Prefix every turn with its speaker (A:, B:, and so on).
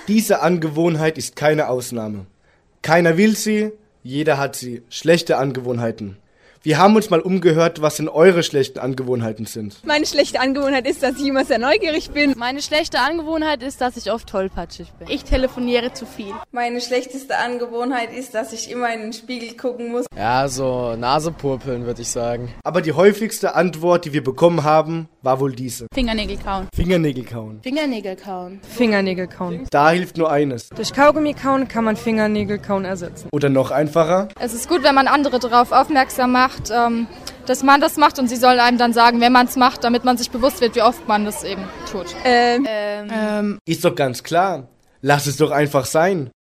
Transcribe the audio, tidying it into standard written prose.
A: Diese Angewohnheit ist keine Ausnahme. Keiner will sie, jeder hat sie. Schlechte Angewohnheiten. Wir haben uns mal umgehört, was denn eure schlechten Angewohnheiten sind.
B: Meine schlechte Angewohnheit ist, dass ich immer sehr neugierig bin.
C: Meine schlechte Angewohnheit ist, dass ich oft tollpatschig bin.
D: Ich telefoniere zu viel.
E: Meine schlechteste Angewohnheit ist, dass ich immer in den Spiegel gucken muss.
F: Ja, so Nasepurpeln, würde ich sagen.
A: Aber die häufigste Antwort, die wir bekommen haben, war wohl diese.
D: Fingernägel kauen.
A: Fingernägel kauen.
D: Fingernägel kauen.
G: Fingernägel kauen.
A: Da hilft nur eines.
G: Durch Kaugummi kauen kann man Fingernägel kauen ersetzen.
A: Oder noch einfacher.
H: Es ist gut, wenn man andere darauf aufmerksam macht, dass man das macht und sie sollen einem dann sagen, wenn man es macht, damit man sich bewusst wird, wie oft man das eben tut.
A: Ist doch ganz klar. Lass es doch einfach sein.